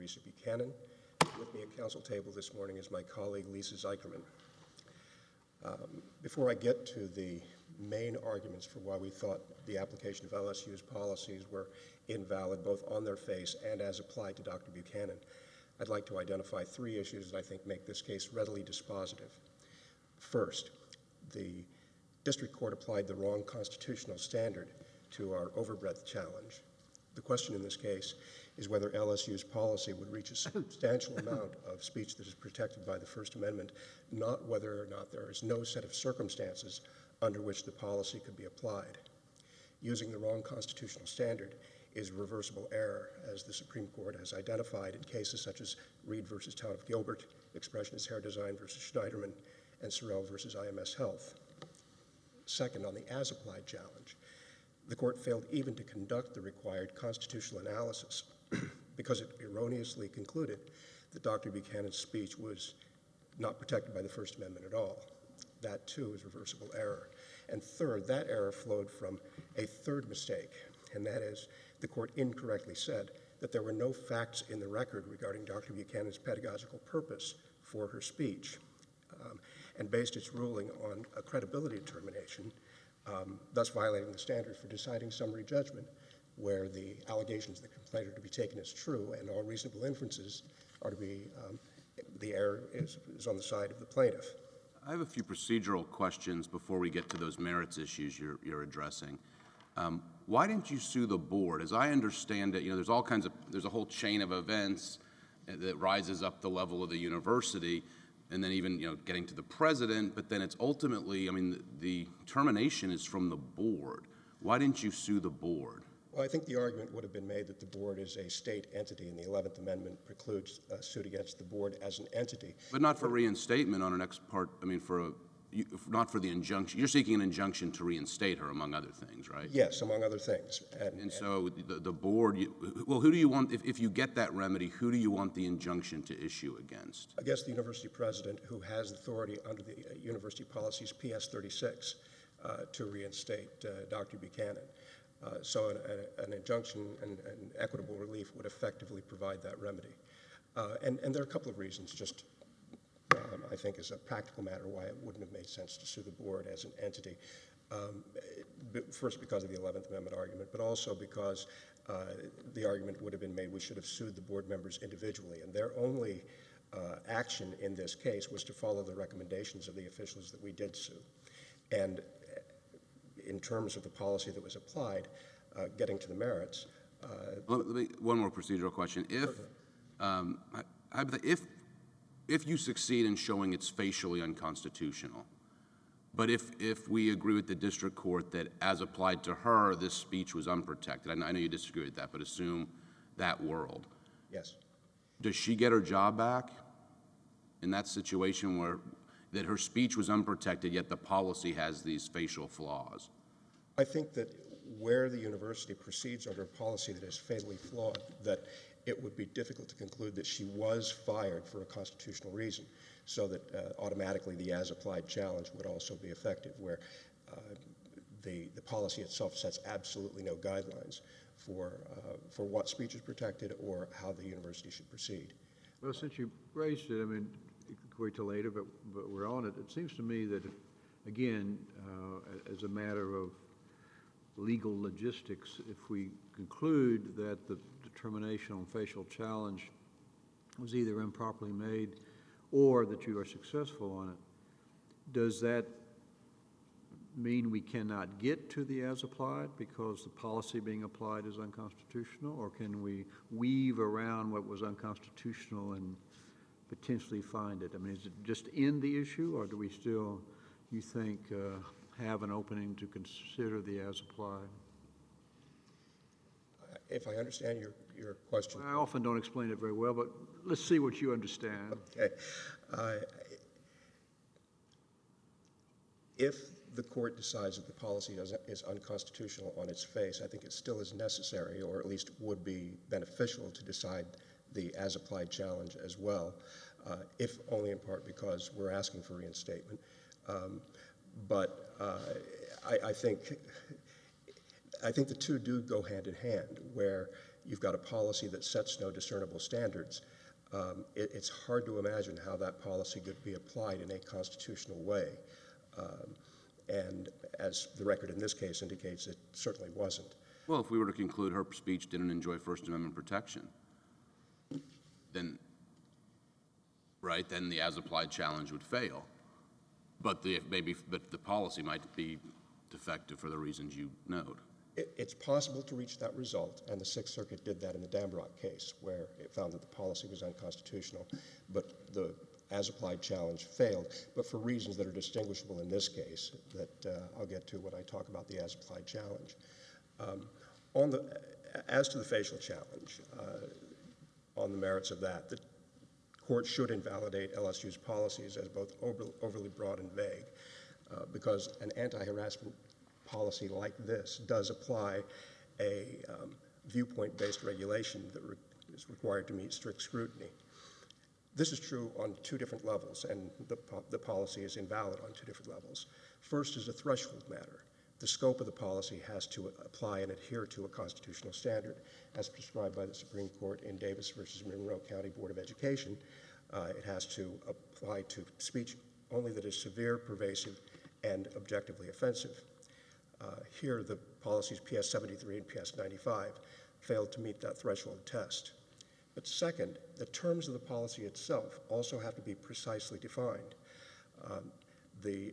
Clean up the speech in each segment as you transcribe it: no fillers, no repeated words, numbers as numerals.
Lisa Buchanan. With me at council table this morning is my colleague Lisa Zeikerman. Before I get to the main arguments for why we thought the application of LSU's policies were invalid both on their face and as applied to Dr. Buchanan, I'd like to identify three issues that I think make this case readily dispositive. First, the district court applied the wrong constitutional standard to our overbreadth challenge. The question in this case is whether LSU's policy would reach a substantial amount of speech that is protected by the First Amendment, not whether or not there is no set of circumstances under which the policy could be applied. Using the wrong constitutional standard is reversible error, as the Supreme Court has identified in cases such as Reed versus Town of Gilbert, Expressionist Hair Design versus Schneiderman, and Sorrell versus IMS Health. Second, on the as-applied challenge, the court failed even to conduct the required constitutional analysis because it erroneously concluded that Dr. Buchanan's speech was not protected by the First Amendment at all. That, too, is reversible error. And third, that error flowed from a third mistake, and that is the court incorrectly said that there were no facts in the record regarding Dr. Buchanan's pedagogical purpose for her speech, and based its ruling on a credibility determination, thus violating the standard for deciding summary judgment, where the allegations of the complaint are to be taken as true and all reasonable inferences are to be, the error is on the side of the plaintiff. I have a few procedural questions before we get to those merits issues you're addressing. Why didn't you sue the board? As I understand it, there's a whole chain of events that rises up the level of the university, and then even getting to the president, but then it's ultimately, the termination is from the board. Why didn't you sue the board? Well, I think the argument would have been made that the board is a state entity, and the 11th Amendment precludes a suit against the board as an entity. But not for reinstatement on an ex parte, not for the injunction. You're seeking an injunction to reinstate her, among other things, right? Yes, among other things. And so the board, who do you want, if you get that remedy, who do you want the injunction to issue against? Against the university president, who has authority under the university policies PS 36 to reinstate Dr. Buchanan. So an injunction and equitable relief would effectively provide that remedy. And there are a couple of reasons, just I think as a practical matter, why it wouldn't have made sense to sue the board as an entity. First, because of the 11th Amendment argument, but also because the argument would have been made we should have sued the board members individually, and their only action in this case was to follow the recommendations of the officials that we did sue. And in terms of the policy that was applied, getting to the merits. One more procedural question. If you succeed in showing it's facially unconstitutional, but if we agree with the district court that as applied to her, this speech was unprotected, I know you disagree with that, but assume that world. Yes. Does she get her job back in that situation where that her speech was unprotected, yet the policy has these facial flaws? I think that where the university proceeds under a policy that is fatally flawed, that it would be difficult to conclude that she was fired for a constitutional reason, so that automatically the as-applied challenge would also be effective, where the policy itself sets absolutely no guidelines for what speech is protected or how the university should proceed. Well, since you raised it, you can wait till later, but we're on it. It seems to me that, again, as a matter of legal logistics, if we conclude that the determination on facial challenge was either improperly made or that you are successful on it, does that mean we cannot get to the as-applied because the policy being applied is unconstitutional, or can we weave around what was unconstitutional and potentially find it? Is it just in the issue, or do we still, you think, have an opening to consider the as-applied? If I understand your question. I often don't explain it very well, but let's see what you understand. Okay. If the court decides that the policy is unconstitutional on its face, I think it still is necessary, or at least would be beneficial, to decide the as-applied challenge as well, if only in part because we're asking for reinstatement. But I think the two do go hand in hand, where you've got a policy that sets no discernible standards. It's hard to imagine how that policy could be applied in a constitutional way. And as the record in this case indicates, it certainly wasn't. Well, if we were to conclude her speech didn't enjoy First Amendment protection, then, right, then the as-applied challenge would fail. But the policy might be defective for the reasons you note. It's possible to reach that result, and the Sixth Circuit did that in the Damrock case, where it found that the policy was unconstitutional, but the as-applied challenge failed, but for reasons that are distinguishable in this case that I'll get to when I talk about the as-applied challenge. As to the facial challenge, on the merits of that, the court should invalidate LSU's policies as both overly broad and vague, because an anti-harassment policy like this does apply a viewpoint-based regulation that is required to meet strict scrutiny. This is true on two different levels, and the policy is invalid on two different levels. First is a threshold matter. The scope of the policy has to apply and adhere to a constitutional standard, as prescribed by the Supreme Court in Davis versus Monroe County Board of Education. It has to apply to speech only that is severe, pervasive, and objectively offensive. Here, the policies PS 73 and PS 95 failed to meet that threshold test. But second, the terms of the policy itself also have to be precisely defined. The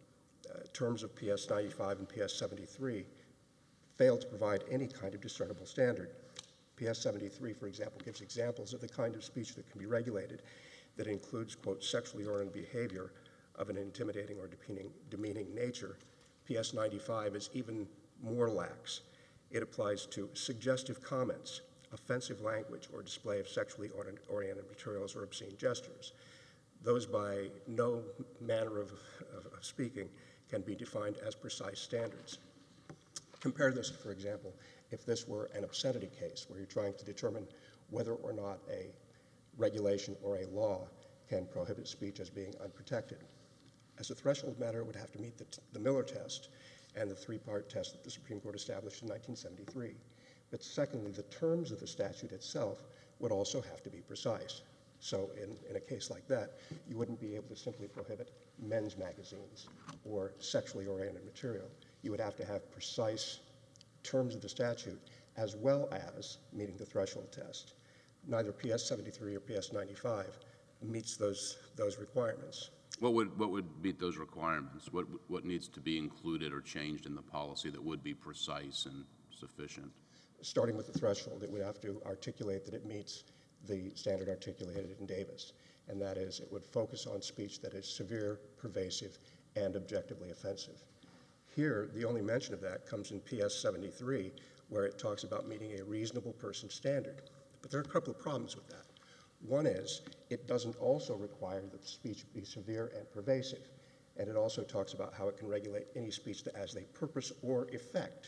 terms of PS 95 and PS 73 fail to provide any kind of discernible standard. PS 73, for example, gives examples of the kind of speech that can be regulated that includes, quote, sexually oriented behavior of an intimidating or demeaning nature. PS 95 is even more lax. It applies to suggestive comments, offensive language, or display of sexually oriented materials or obscene gestures. Those by no manner of speaking can be defined as precise standards. Compare this, for example, if this were an obscenity case where you're trying to determine whether or not a regulation or a law can prohibit speech as being unprotected. As a threshold matter, it would have to meet the Miller test and the three-part test that the Supreme Court established in 1973. But secondly, the terms of the statute itself would also have to be precise. So in a case like that, you wouldn't be able to simply prohibit men's magazines or sexually oriented material. You would have to have precise terms of the statute as well as meeting the threshold test. Neither PS 73 or PS 95 meets those requirements. What would meet those requirements? What needs to be included or changed in the policy that would be precise and sufficient? Starting with the threshold, it would have to articulate that it meets the standard articulated in Davis, and that is it would focus on speech that is severe, pervasive, and objectively offensive. Here, the only mention of that comes in PS 73, where it talks about meeting a reasonable person standard. But there are a couple of problems with that. One is it doesn't also require that the speech be severe and pervasive, and it also talks about how it can regulate any speech that has a purpose or effect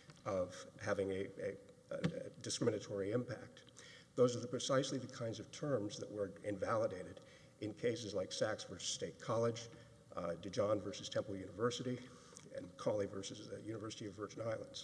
of having a discriminatory impact. Those are precisely the kinds of terms that were invalidated in cases like Sachs versus State College, Dijon versus Temple University, and Cawley versus the University of Virgin Islands.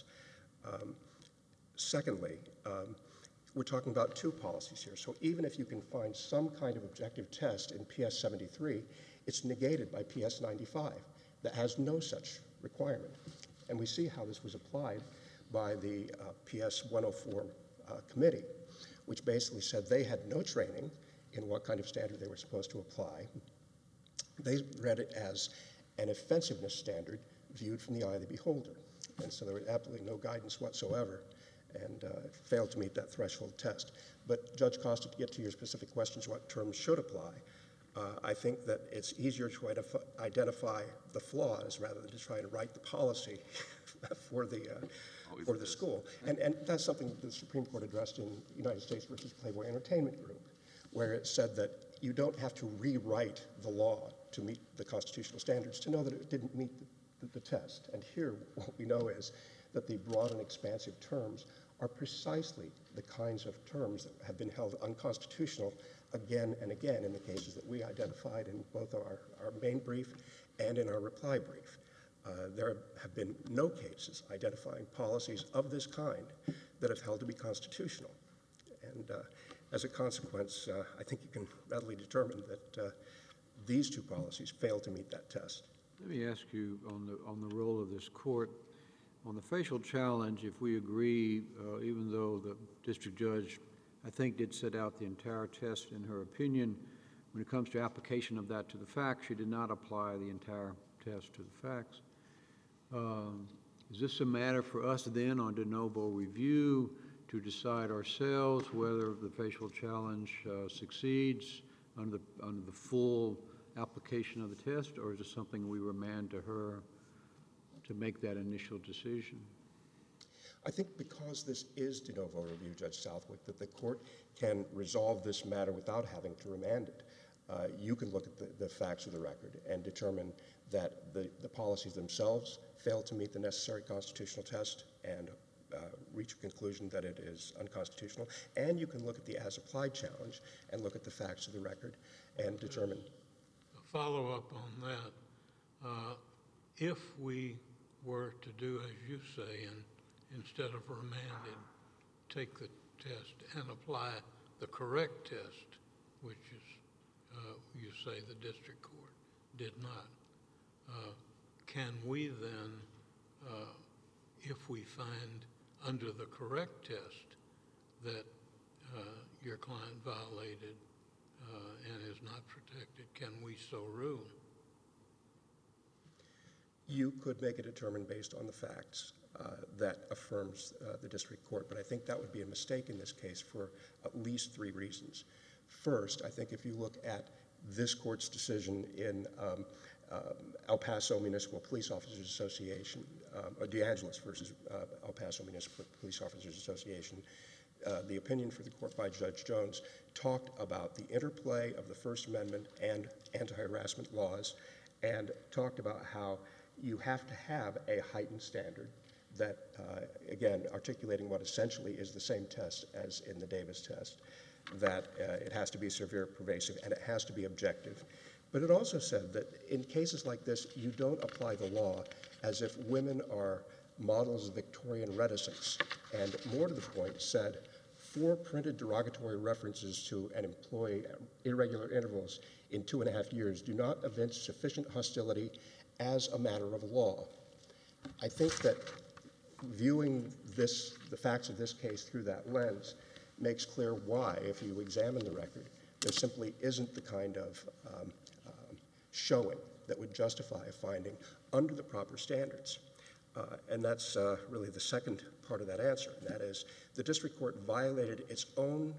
Secondly, we're talking about two policies here. So even if you can find some kind of objective test in PS 73, it's negated by PS 95 that has no such requirement. And we see how this was applied by the PS 104 committee, which basically said they had no training in what kind of standard they were supposed to apply. They read it as an offensiveness standard viewed from the eye of the beholder. And so there was absolutely no guidance whatsoever, and failed to meet that threshold test. But Judge Costa, to get to your specific questions, what terms should apply, I think that it's easier to identify the flaws rather than to try to write the policy for the school. And that's something that the Supreme Court addressed in United States versus Playboy Entertainment Group, where it said that you don't have to rewrite the law to meet the constitutional standards to know that it didn't meet the test. And here, what we know is that the broad and expansive terms are precisely the kinds of terms that have been held unconstitutional again and again in the cases that we identified in both our main brief and in our reply brief. There have been no cases identifying policies of this kind that have held to be constitutional. And as a consequence, I think you can readily determine that these two policies fail to meet that test. Let me ask you on the role of this court. On the facial challenge, if we agree, even though the district judge, I think, did set out the entire test in her opinion, when it comes to application of that to the facts, she did not apply the entire test to the facts. Is this a matter for us then on de novo review to decide ourselves whether the facial challenge succeeds under the full application of the test, or is it something we remand to her to make that initial decision? I think because this is de novo review, Judge Southwick, that the court can resolve this matter without having to remand it. You can look at the facts of the record and determine that the policies themselves fail to meet the necessary constitutional test and reach a conclusion that it is unconstitutional. And you can look at the as-applied challenge and look at the facts of the record and determine. A follow-up on that. If we were to do as you say, and instead of remanded, take the test and apply the correct test, which is, you say the district court did not, can we then, if we find under the correct test that your client violated and is not protected, can we so rule? You could make a determination based on the facts that affirms the district court, but I think that would be a mistake in this case for at least three reasons. First, I think if you look at this court's decision in El Paso Municipal Police Officers Association, or DeAngelis versus El Paso Municipal Police Officers Association, the opinion for the court by Judge Jones talked about the interplay of the First Amendment and anti-harassment laws, and talked about how you have to have a heightened standard that, again, articulating what essentially is the same test as in the Davis test, that it has to be severe, pervasive, and it has to be objective. But it also said that in cases like this, you don't apply the law as if women are models of Victorian reticence, and more to the point, said 4 printed derogatory references to an employee at irregular intervals in 2.5 years do not evince sufficient hostility as a matter of law. I think that viewing the facts of this case through that lens makes clear why, if you examine the record, there simply isn't the kind of showing that would justify a finding under the proper standards. And that's really the second part of that answer, and that is the district court violated its own,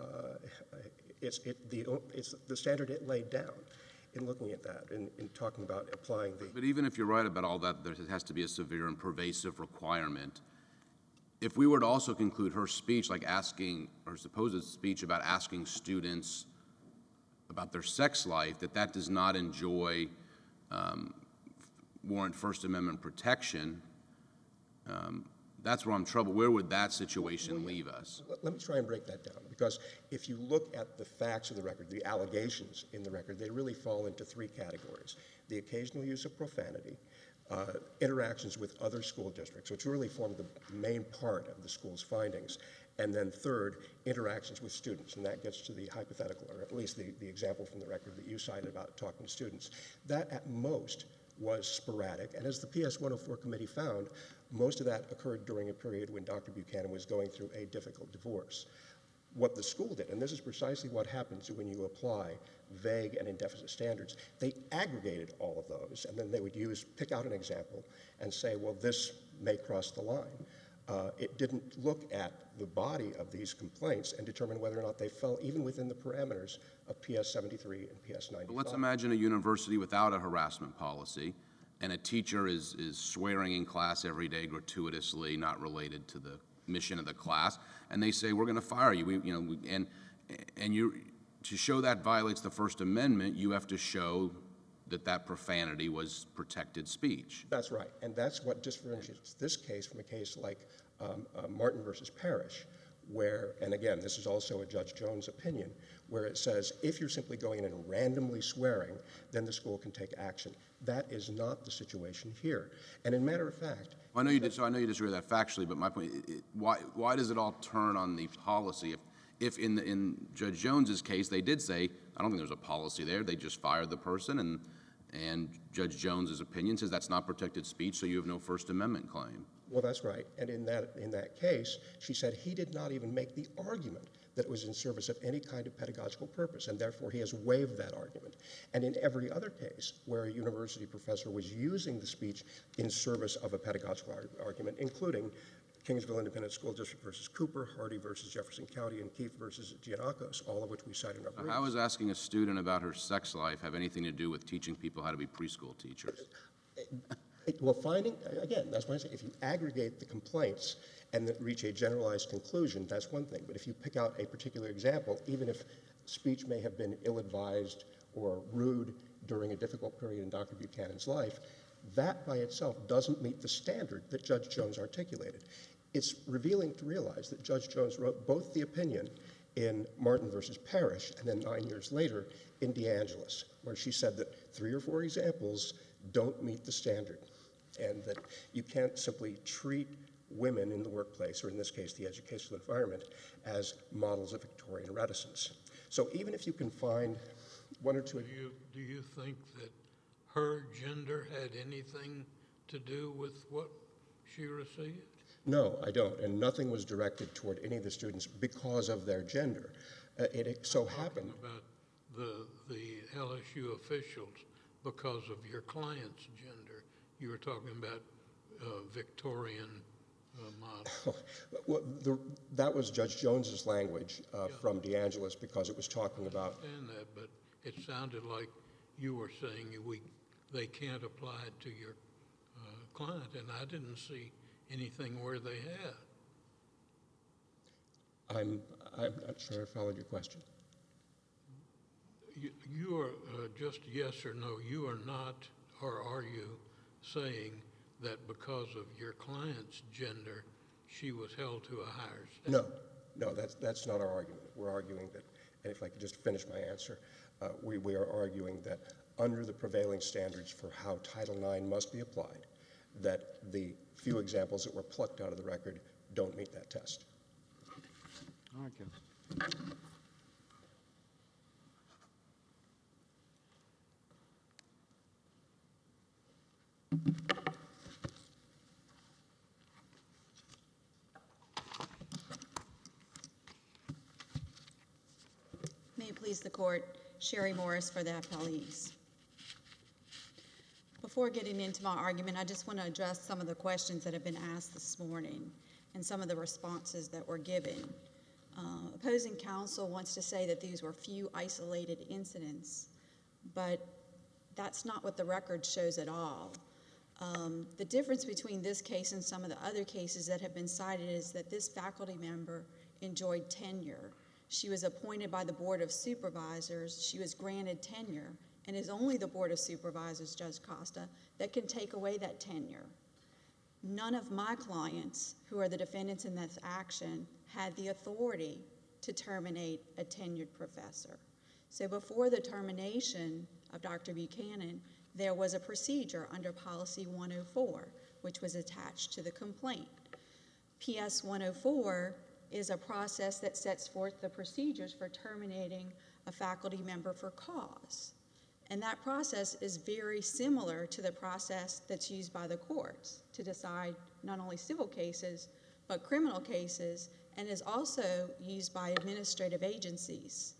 the standard it laid down in looking at that, in talking about applying the... But even if you're right about all that, there has to be a severe and pervasive requirement. If we were to also conclude her speech, like asking, or supposed speech about asking students about their sex life, that does not enjoy, warrant First Amendment protection, that's where I'm troubled. Where would that situation leave us? Let me try and break that down, because if you look at the facts of the record, the allegations in the record, they really fall into 3 categories. The occasional use of profanity, interactions with other school districts, which really form the main part of the school's findings, and then third, interactions with students, and that gets to the hypothetical, or at least the example from the record that you cited about talking to students. That, at most, was sporadic, and as the PS 104 committee found, most of that occurred during a period when Dr. Buchanan was going through a difficult divorce. What the school did, and this is precisely what happens when you apply vague and indefinite standards, they aggregated all of those, and then they would pick out an example and say, well, this may cross the line. It didn't look at the body of these complaints and determine whether or not they fell even within the parameters of PS 73 and PS 95. But let's imagine a university without a harassment policy, and a teacher is swearing in class every day gratuitously, not related to the mission of the class, and they say, we're going to fire you. To show that violates the First Amendment, you have to show that profanity was protected speech. That's right, and that's what differentiates this case from a case like Martin versus Parrish, where, and again, this is also a Judge Jones opinion, where it says if you're simply going in and randomly swearing, then the school can take action. That is not the situation here. And in matter of fact, I know you did. So I know you disagree with that factually, but my point: why does it all turn on the policy? If in Judge Jones's case they did say, I don't think there's a policy there. They just fired the person, and Judge Jones's opinion says that's not protected speech, so you have no First Amendment claim. well, that's right. And in that case, she said he did not even make the argument that it was in service of any kind of pedagogical purpose, and therefore he has waived that argument. And in every other case where a university professor was using the speech in service of a pedagogical argument, including Kingsville Independent School District versus Cooper, Hardy versus Jefferson County, and Keefe versus Giannakos, all of which we cite in our briefs. How is asking a student about her sex life have anything to do with teaching people how to be preschool teachers? Well, again, that's why I say if you aggregate the complaints and then reach a generalized conclusion, that's one thing. But if you pick out a particular example, even if speech may have been ill-advised or rude during a difficult period in Dr. Buchanan's life, that by itself doesn't meet the standard that Judge Jones articulated. It's revealing to realize that Judge Jones wrote both the opinion in Martin versus Parrish and then 9 years later in DeAngelis, where she said that 3 or 4 examples don't meet the standard and that you can't simply treat women in the workplace, or in this case the educational environment, as models of Victorian reticence. So even if you can find one or two... Do you think that her gender had anything to do with what she received? No, I don't, and nothing was directed toward any of the students because of their gender. It so happened... About the LSU officials because of your client's gender. You were talking about Victorian model. Well, that was Judge Jones's language from DeAngelis because it was talking about... I understand that, but it sounded like you were saying they can't apply it to your client, and I didn't see anything where they had. I'm not sure I followed your question. You are just yes or no. You are not, or are you saying that because of your client's gender, she was held to a higher standard? No, that's not our argument. We're arguing that, and if I could just finish my answer, we are arguing that under the prevailing standards for how Title IX must be applied, that the few examples that were plucked out of the record don't meet that test. All right, Ken. May it please the court, Sherry Morris for the appellees. Before getting into my argument, I just want to address some of the questions that have been asked this morning and some of the responses that were given. Opposing counsel wants to say that these were few isolated incidents, but that's not what the record shows at all. The difference between this case and some of the other cases that have been cited is that this faculty member enjoyed tenure. She was appointed by the Board of Supervisors. She was granted tenure, and it's only the Board of Supervisors, Judge Costa, that can take away that tenure. None of my clients, who are the defendants in this action, had the authority to terminate a tenured professor. So before the termination of Dr. Buchanan, there was a procedure under Policy 104, which was attached to the complaint. PS 104 is a process that sets forth the procedures for terminating a faculty member for cause. And that process is very similar to the process that's used by the courts to decide not only civil cases, but criminal cases, and is also used by administrative agencies.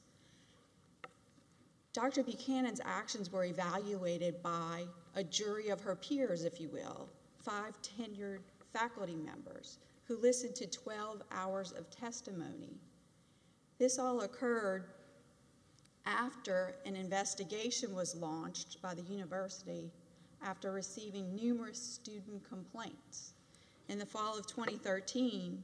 Dr. Buchanan's actions were evaluated by a jury of her peers, if you will, 5 tenured faculty members who listened to 12 hours of testimony. This all occurred after an investigation was launched by the university after receiving numerous student complaints. In the fall of 2013,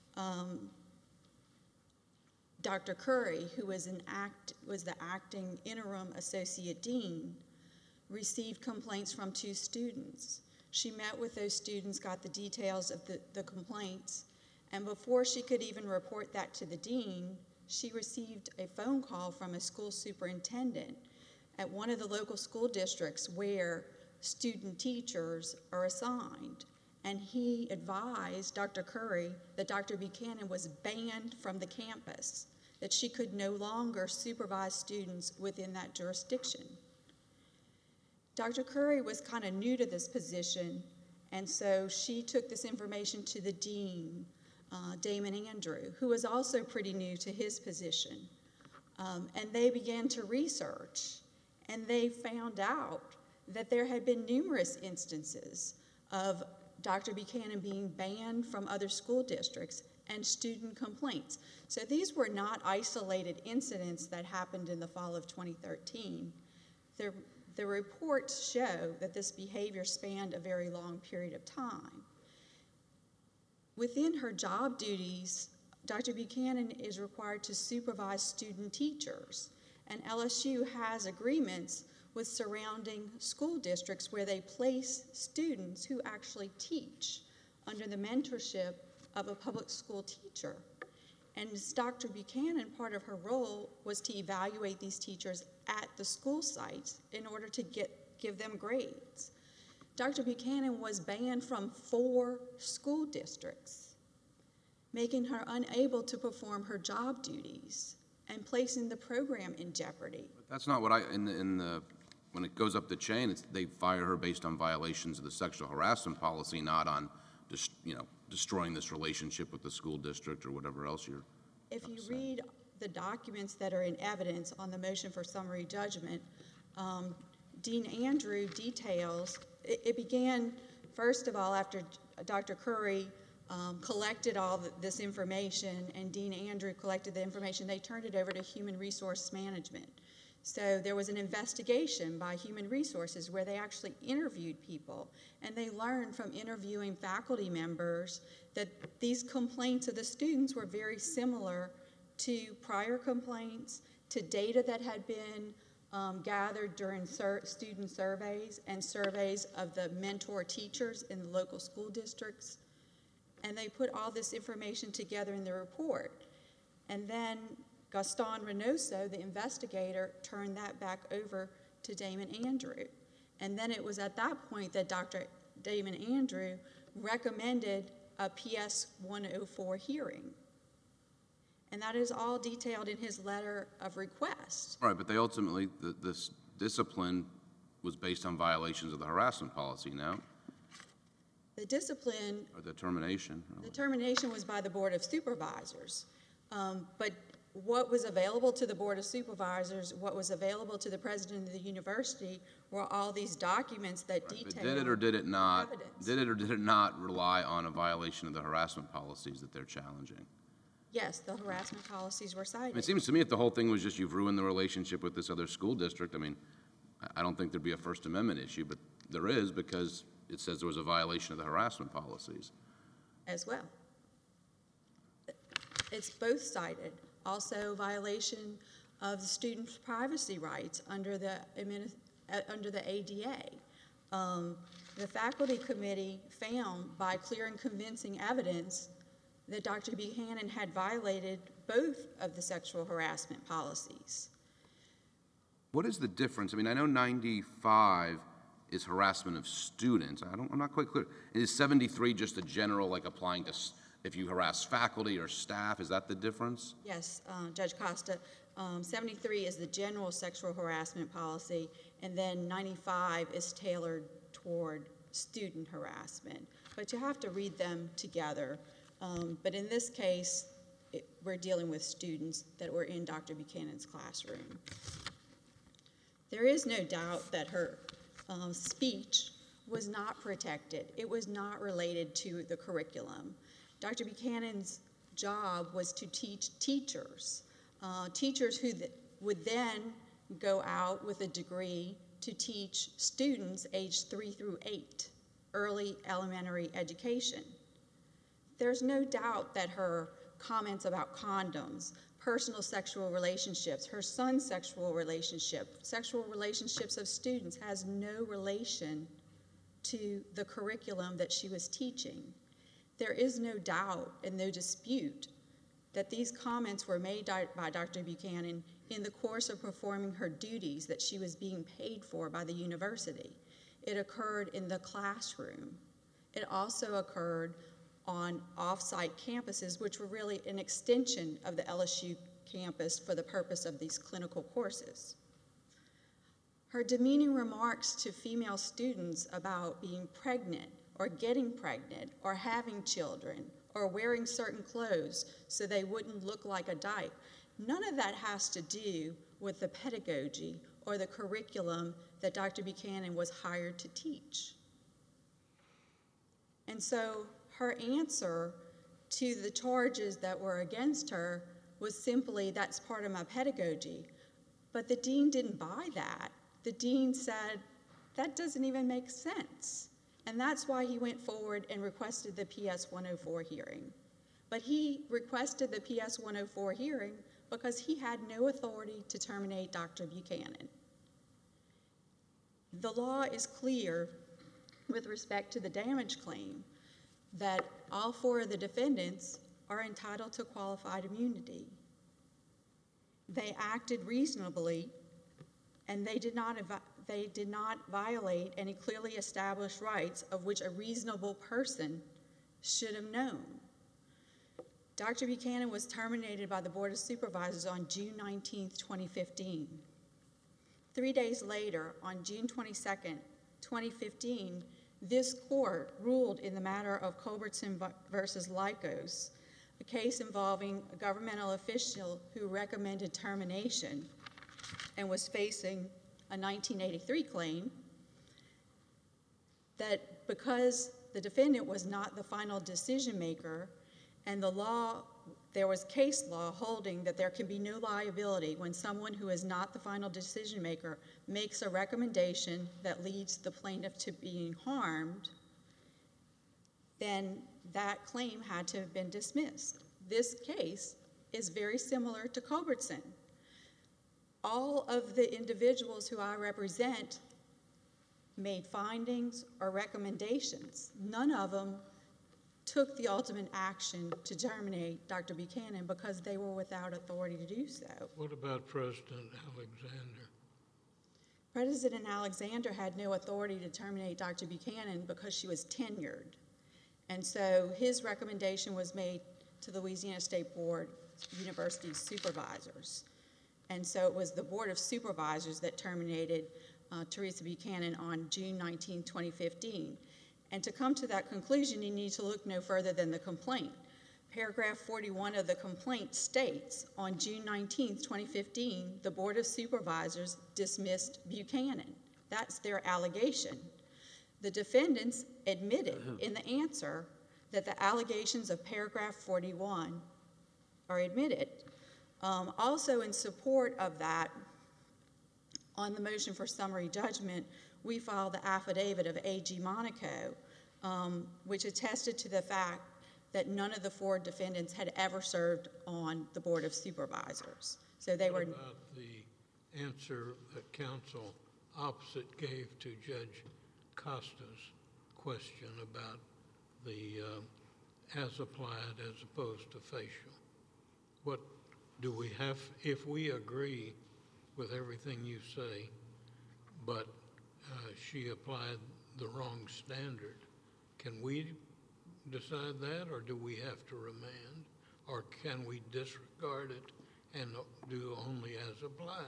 Dr. Curry, who was the acting interim associate dean, received complaints from 2 students. She met with those students, got the details of the complaints, And before she could even report that to the dean, she received a phone call from a school superintendent at one of the local school districts where student teachers are assigned. And he advised Dr. Curry that Dr. Buchanan was banned from the campus, that she could no longer supervise students within that jurisdiction. Dr. Curry was kind of new to this position, and so she took this information to the dean, Damon Andrew, who was also pretty new to his position. And they began to research, and they found out that there had been numerous instances of Dr. Buchanan being banned from other school districts and student complaints. So these were not isolated incidents that happened in the fall of 2013. The reports show that this behavior spanned a very long period of time. Within her job duties, Dr. Buchanan is required to supervise student teachers, and LSU has agreements with surrounding school districts where they place students who actually teach under the mentorship of a public school teacher. And as Dr. Buchanan, part of her role was to evaluate these teachers at the school sites in order to give them grades. Dr. Buchanan was banned from 4 school districts, making her unable to perform her job duties and placing the program in jeopardy. But that's not what when it goes up the chain, they fire her based on violations of the sexual harassment policy, not on destroying this relationship with the school district or whatever else you're If you saying. read the documents that are in evidence on the motion for summary judgment, Dean Andrew details, it began, first of all, after Dr. Curry collected all this information and Dean Andrew collected the information, they turned it over to Human Resource Management. So there was an investigation by Human Resources where they actually interviewed people, and they learned from interviewing faculty members that these complaints of the students were very similar to prior complaints, to data that had been gathered during student surveys and surveys of the mentor teachers in the local school districts. And they put all this information together in the report. And then Gaston Reynoso, the investigator, turned that back over to Damon Andrew. And then it was at that point that Dr. Damon Andrew recommended a PS 104 hearing. And that is all detailed in his letter of request. All right, but they ultimately, this discipline was based on violations of the harassment policy, no? The discipline, Or the termination? the termination was by the Board of Supervisors. But what was available to the Board of Supervisors, what was available to the president of the university were all these documents that But detail did it or did it not? evidence. Did it or did it not rely on a violation of the harassment policies that they're challenging? Yes, the harassment policies were I mean, it cited. seems to me if the whole thing was just you've ruined the relationship with this other school district, I mean, I don't think there'd be a First Amendment issue, but there is because it says there was a violation of the harassment policies. As well. It's both cited. Also, violation of the students' privacy rights under the ADA. The faculty committee found by clear and convincing evidence that Dr. Buchanan had violated both of the sexual harassment policies. What is the difference? I mean, I know 95 is harassment of students. I'm not quite clear. Is 73 just a general, like applying to, if you harass faculty or staff, is that the difference? Yes, Judge Costa, 73 is the general sexual harassment policy, and then 95 is tailored toward student harassment. But you have to read them together. But in this case, we're dealing with students that were in Dr. Buchanan's classroom. There is no doubt that her speech was not protected. It was not related to the curriculum. Dr. Buchanan's job was to teach teachers, teachers who would then go out with a degree to teach students aged 3 through 8, early elementary education. There's no doubt that her comments about condoms, personal sexual relationships, her son's sexual relationships of students has no relation to the curriculum that she was teaching. There is no doubt and no dispute that these comments were made by Dr. Buchanan in the course of performing her duties that she was being paid for by the university. It occurred in the classroom. It also occurred on off-site campuses, which were really an extension of the LSU campus for the purpose of these clinical courses. Her demeaning remarks to female students about being pregnant or getting pregnant or having children or wearing certain clothes so they wouldn't look like a dyke, none of that has to do with the pedagogy or the curriculum that Dr. Buchanan was hired to teach. And so her answer to the charges that were against her was simply, that's part of my pedagogy. But the dean didn't buy that. The dean said, that doesn't even make sense. And that's why he went forward and requested the PS 104 hearing. But he requested the PS 104 hearing because he had no authority to terminate Dr. Buchanan. The law is clear with respect to the damage claim that all four of the defendants are entitled to qualified immunity. They acted reasonably, and they did not violate any clearly established rights of which a reasonable person should have known. Dr. Buchanan was terminated by the Board of Supervisors on June 19, 2015. 3 days later, on June 22, 2015, this court ruled in the matter of Culbertson versus Lycos, a case involving a governmental official who recommended termination and was facing a 1983 claim, that because the defendant was not the final decision maker and there was case law holding that there can be no liability when someone who is not the final decision maker makes a recommendation that leads the plaintiff to being harmed, then that claim had to have been dismissed. This case is very similar to Culbertson. All of the individuals who I represent made findings or recommendations. None of them took the ultimate action to terminate Dr. Buchanan because they were without authority to do so. What about President Alexander? President Alexander had no authority to terminate Dr. Buchanan because she was tenured. And so his recommendation was made to the Louisiana State Board University Supervisors. And so it was the Board of Supervisors that terminated Teresa Buchanan on June 19, 2015. And to come to that conclusion, you need to look no further than the complaint. Paragraph 41 of the complaint states, on June 19, 2015, the Board of Supervisors dismissed Buchanan. That's their allegation. The defendants admitted in the answer that the allegations of paragraph 41 are admitted. Also in support of that, on the motion for summary judgment, we filed the affidavit of A.G. Monaco, which attested to the fact that none of the four defendants had ever served on the Board of Supervisors. So they were. What about the answer that counsel opposite gave to Judge Costa's question about the as applied as opposed to facial? What do we have, if we agree with everything you say, but she applied the wrong standard, can we decide that, or do we have to remand, or can we disregard it and do only as applied?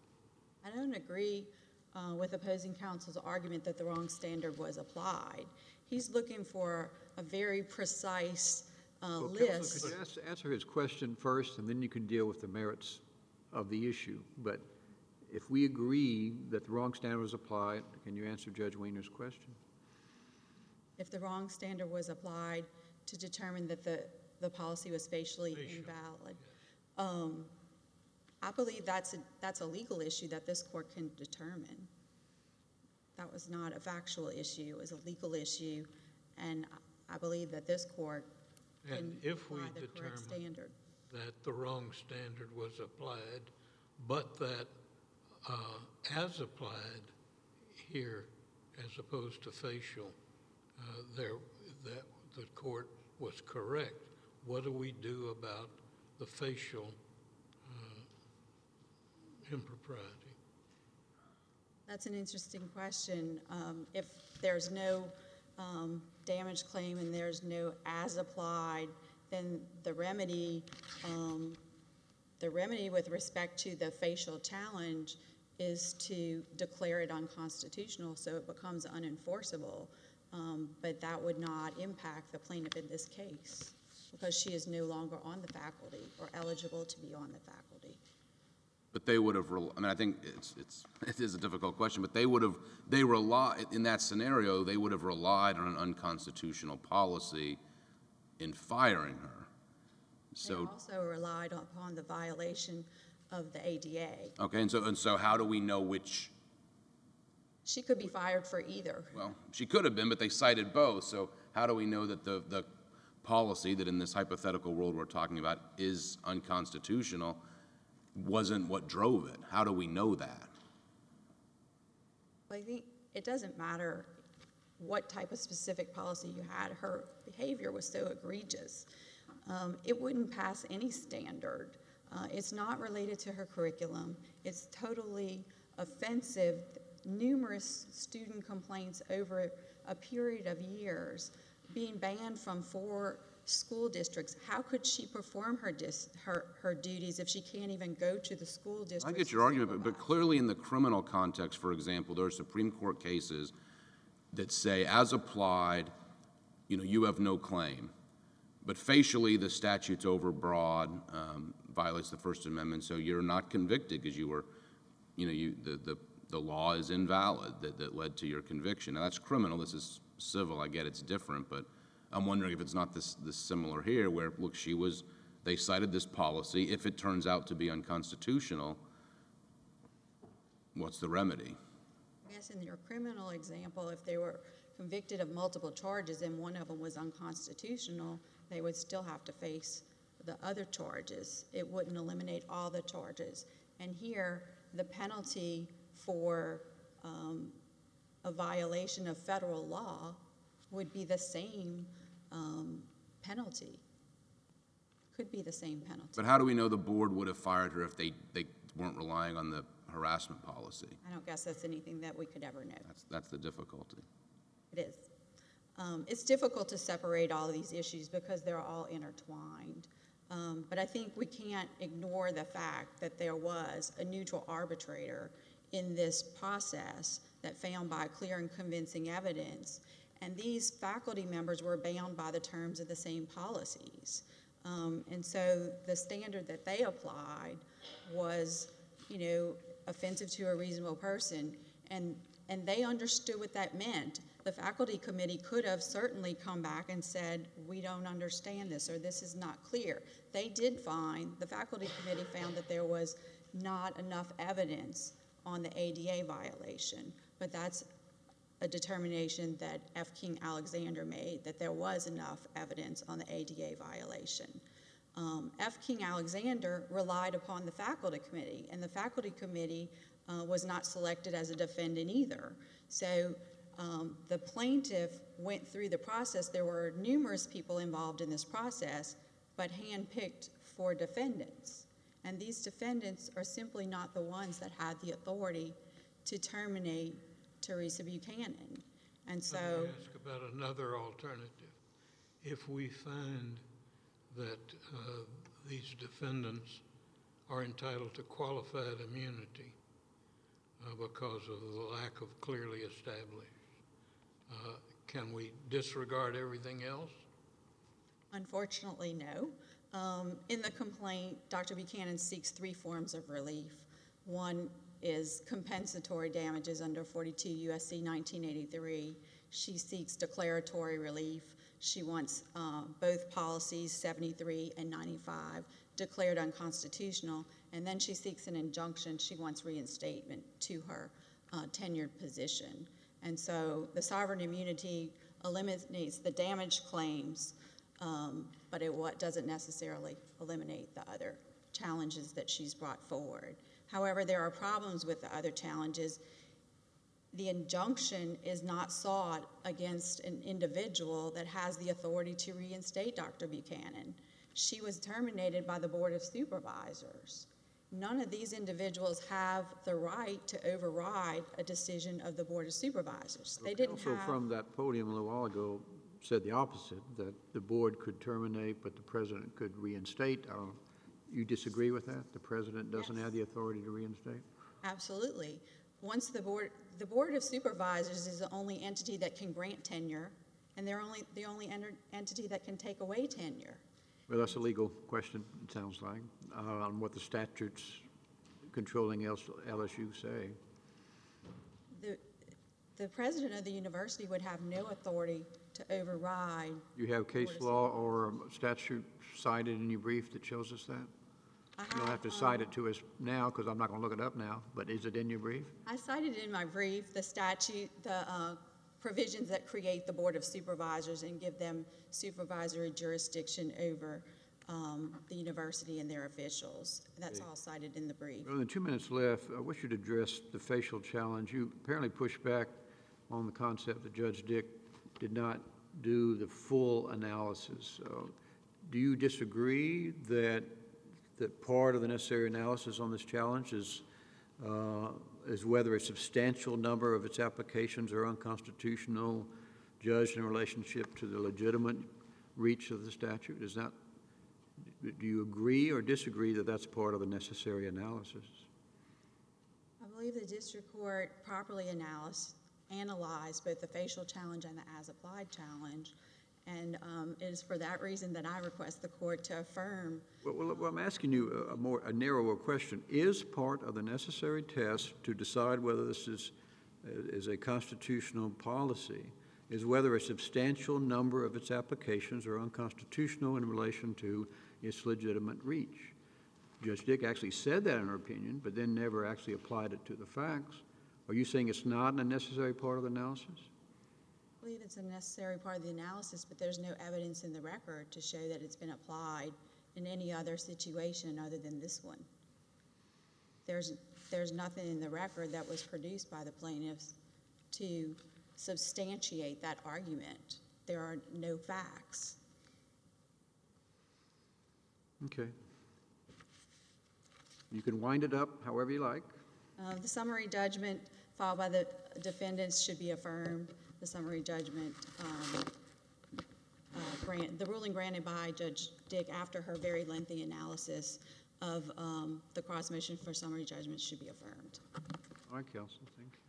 I don't agree with opposing counsel's argument that the wrong standard was applied. He's looking for a very precise list. Counselor, could you answer his question first, and then you can deal with the merits of the issue. But if we agree that the wrong standard was applied, can you answer Judge Weiner's question? If the wrong standard was applied to determine that the policy was facially invalid, I believe that's a legal issue that this court can determine. That was not a factual issue, it was a legal issue, and I believe that this court can apply the correct standard. That the wrong standard was applied, but that as applied here, as opposed to facial, that the court was correct, what do we do about the facial impropriety? That's an interesting question. If there's no damage claim and there's no as applied, then the remedy with respect to the facial challenge is to declare it unconstitutional so it becomes unenforceable. But that would not impact the plaintiff in this case because she is no longer on the faculty or eligible to be on the faculty. But they would have, I mean, I think it is a difficult question, but in that scenario, they would have relied on an unconstitutional policy in firing her. They also relied upon the violation of the ADA. Okay, and so how do we know which? She could be fired for either. Well, she could have been, but they cited both, so how do we know that the policy that in this hypothetical world we're talking about is unconstitutional wasn't what drove it? How do we know that? I think it doesn't matter what type of specific policy you had. Her behavior was so egregious. It wouldn't pass any standard. It's not related to her curriculum. It's totally offensive. Numerous student complaints over a period of years, being banned from 4 school districts. How could she perform her duties if she can't even go to the school district? I get your argument, but clearly in the criminal context, for example, there are Supreme Court cases that say, as applied, you have no claim. But facially, the statute's overbroad, violates the First Amendment, so you're not convicted because the law is invalid that led to your conviction. Now, that's criminal. This is civil. I get it's different, but I'm wondering if it's not this similar here where, look, they cited this policy. If it turns out to be unconstitutional, what's the remedy? I guess in your criminal example, if they were convicted of multiple charges and one of them was unconstitutional, they would still have to face the other charges. It wouldn't eliminate all the charges. And here, the penalty for a violation of federal law would be the same penalty. Could be the same penalty. But how do we know the board would have fired her if they weren't relying on the harassment policy? I don't guess that's anything that we could ever know. That's the difficulty. It is. It's difficult to separate all of these issues because they're all intertwined. But I think we can't ignore the fact that there was a neutral arbitrator in this process that found by clear and convincing evidence. And these faculty members were bound by the terms of the same policies. And so the standard that they applied was, offensive to a reasonable person. And they understood what that meant. The faculty committee could have certainly come back and said, we don't understand this, or this is not clear. They did find, the faculty committee found that there was not enough evidence on the ADA violation, but that's a determination that F. King Alexander made, that there was enough evidence on the ADA violation. F. King Alexander relied upon the faculty committee, and the faculty committee was not selected as a defendant either. So the plaintiff went through the process. There were numerous people involved in this process, but handpicked for defendants. And these defendants are simply not the ones that had the authority to terminate Teresa Buchanan. And so... Let me ask about another alternative. If we find that these defendants are entitled to qualified immunity because of the lack of clearly established, can we disregard everything else? Unfortunately, no. In the complaint, Dr. Buchanan seeks 3 forms of relief. One is compensatory damages under 42 U.S.C. 1983. She seeks declaratory relief. She wants both policies, 73 and 95, declared unconstitutional. And then she seeks an injunction. She wants reinstatement to her tenured position. And so the sovereign immunity eliminates the damage claims, but it doesn't necessarily eliminate the other challenges that she's brought forward. However, there are problems with the other challenges. the injunction is not sought against an individual that has the authority to reinstate Dr. Buchanan. She was terminated by the Board of Supervisors. None of these individuals have the right to override a decision of the Board of Supervisors. They didn't Also, have. from that podium a little while ago, said the opposite, that the board could terminate, but the president could reinstate. You disagree with that? The president doesn't Yes. have the authority to reinstate? Absolutely. Once the Board of Supervisors is the only entity that can grant tenure, and they're the only entity that can take away tenure. Well, that's a legal question, it sounds like, on what the statutes controlling LSU say. The president of the university would have no authority to override. You have case Board of law or statute cited in your brief that shows us that? I You don't have to cite it to us now, because I'm not going to look it up now, but is it in your brief? I cited in my brief the statute, the provisions that create the Board of Supervisors and give them supervisory jurisdiction over the university and their officials. That's all cited in the brief. Well, in the 2 minutes left, I wish you'd address the facial challenge. You apparently pushed back on the concept that Judge Dick did not do the full analysis. Do you disagree that part of the necessary analysis on this challenge is whether a substantial number of its applications are unconstitutional, judged in relationship to the legitimate reach of the statute? Do you agree or disagree that that's part of the necessary analysis? I believe the district court properly analyzed both the facial challenge and the as-applied challenge, and it is for that reason that I request the court to affirm. Well, I'm asking you a narrower question. Is part of the necessary test to decide whether this is a constitutional policy is whether a substantial number of its applications are unconstitutional in relation to its legitimate reach? Judge Dick actually said that in her opinion, but then never actually applied it to the facts. Are you saying it's not a necessary part of the analysis? I believe it's a necessary part of the analysis, but there's no evidence in the record to show that it's been applied in any other situation other than this one. There's nothing in the record that was produced by the plaintiffs to substantiate that argument. There are no facts. Okay. You can wind it up however you like. The summary judgment filed by the defendants should be affirmed. The summary judgment, the ruling granted by Judge Dick after her very lengthy analysis of the cross motion for summary judgment should be affirmed. All right, counsel, thank you.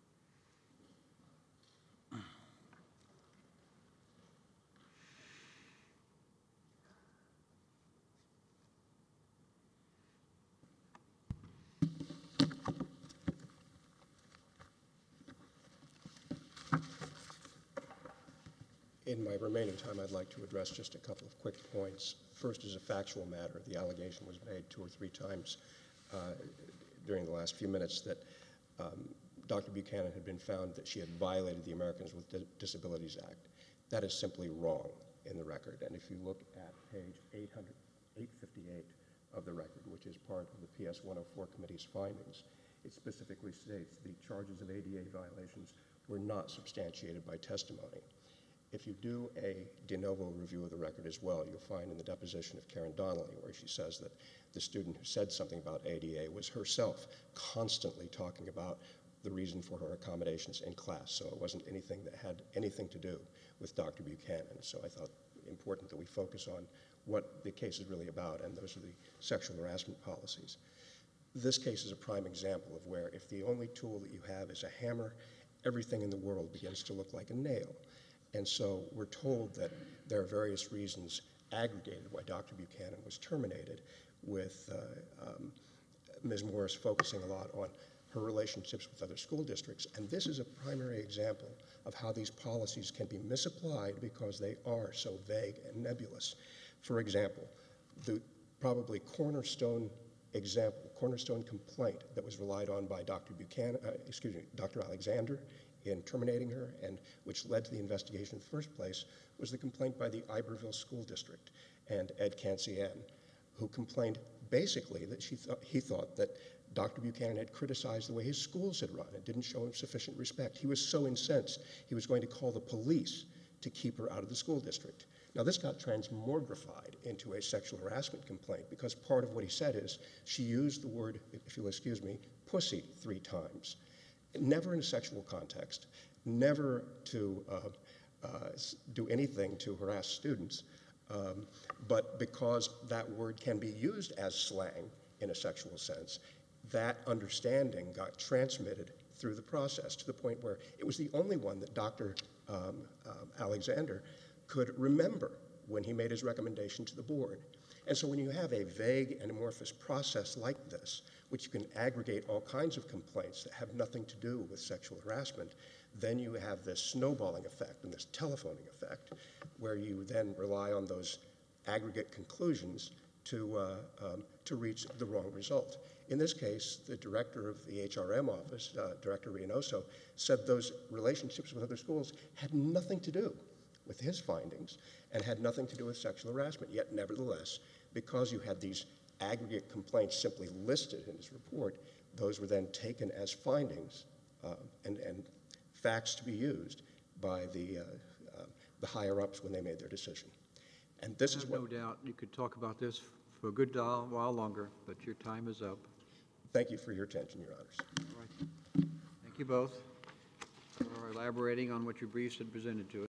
In my remaining time, I'd like to address just a couple of quick points. First, as a factual matter, the allegation was made 2 or 3 times during the last few minutes that Dr. Buchanan had been found that she had violated the Americans with Disabilities Act. That is simply wrong in the record. And if you look at page 858 of the record, which is part of the PS 104 committee's findings, it specifically states the charges of ADA violations were not substantiated by testimony. If you do a de novo review of the record as well, you'll find in the deposition of Karen Donnelly where she says that the student who said something about ADA was herself constantly talking about the reason for her accommodations in class. So it wasn't anything that had anything to do with Dr. Buchanan. So I thought it important that we focus on what the case is really about, and those are the sexual harassment policies. This case is a prime example of where if the only tool that you have is a hammer, everything in the world begins to look like a nail. And so we're told that there are various reasons aggregated why Dr. Buchanan was terminated, with Ms. Morris focusing a lot on her relationships with other school districts. And this is a primary example of how these policies can be misapplied because they are so vague and nebulous. For example, the probably cornerstone complaint that was relied on by Dr. Alexander in terminating her, and which led to the investigation in the first place, was the complaint by the Iberville School District and Ed Cancian, who complained basically that he thought that Dr. Buchanan had criticized the way his schools had run and didn't show him sufficient respect. He was so incensed, he was going to call the police to keep her out of the school district. Now, this got transmogrified into a sexual harassment complaint because part of what he said is she used the word, if you'll excuse me, pussy 3 times. Never in a sexual context, never to do anything to harass students, but because that word can be used as slang in a sexual sense, that understanding got transmitted through the process to the point where it was the only one that Dr. Alexander could remember when he made his recommendation to the board. And so when you have a vague and amorphous process like this, which you can aggregate all kinds of complaints that have nothing to do with sexual harassment, then you have this snowballing effect and this telephoning effect where you then rely on those aggregate conclusions to reach the wrong result. In this case, the director of the HRM office, Director Reynoso, said those relationships with other schools had nothing to do with his findings and had nothing to do with sexual harassment. Yet, nevertheless, because you had these aggregate complaints simply listed in his report, those were then taken as findings and facts to be used by the higher-ups when they made their decision. And this is what... No doubt you could talk about this for a good while longer, but your time is up. Thank you for your attention, Your Honors. All right. Thank you both for elaborating on what your briefs had presented to us.